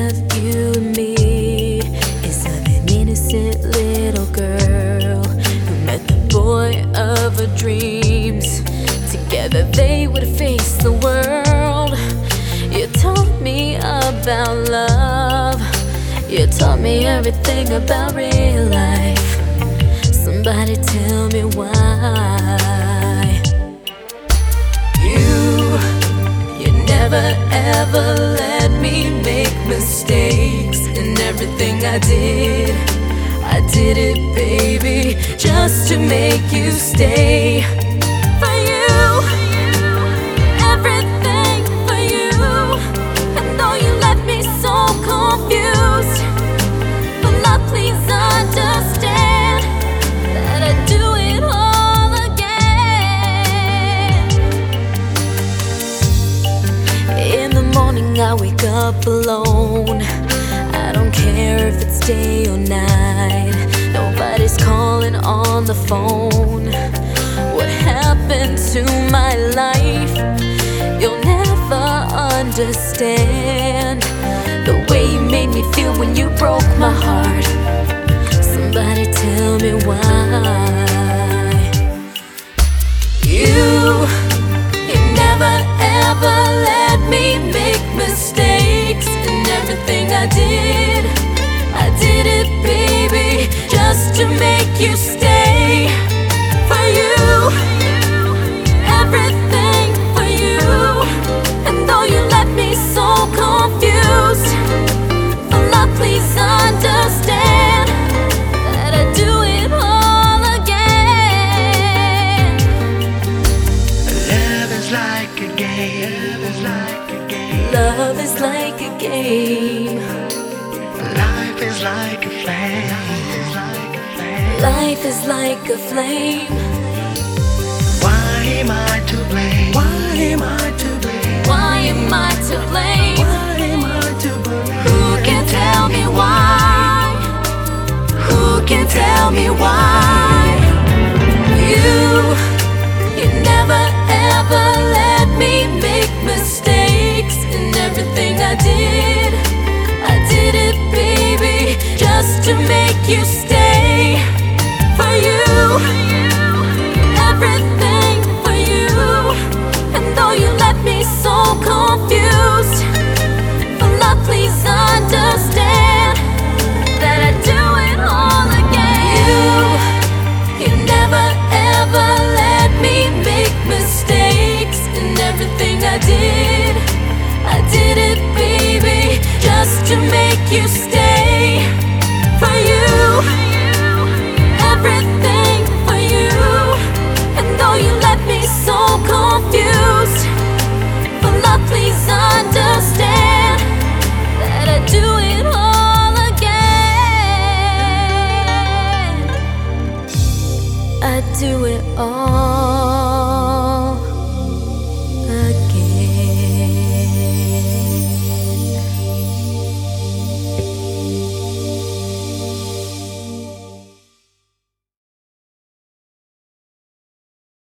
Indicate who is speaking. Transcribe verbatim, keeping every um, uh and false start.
Speaker 1: of you and me is of an innocent little girl who met the boy of her dreams. Together they would face the world. You taught me about love. You taught me everything about real life. Somebody tell me why. You, you never ever let me make mistakes in everything I did. I did it, baby, just to make you stay. For you, everything for you. And though you left me so confused, but love, please understand that I do it all again. In the morning I wake up alone. I don't care if it's day or night. Nobody's calling on the phone. What happened to my life? You'll never understand the way you made me feel when you broke my heart. Somebody tell me why. You, you never ever let me make mistakes in everything I did. I did it, baby, just to make you stay. For you, everything for you. And though you left me so confused, for love, please understand that I do it all again.
Speaker 2: Love is like a game.
Speaker 1: Love is like a game.
Speaker 2: Life is like a flame.
Speaker 1: Life is like a flame.
Speaker 2: Why am I to blame? Why am I to blame?
Speaker 1: Why am I to blame?
Speaker 2: Why am I to blame?
Speaker 1: Who can tell me why? Who can tell me why? You, you never ever let me make mistakes in everything I did. I did it, baby, just to make you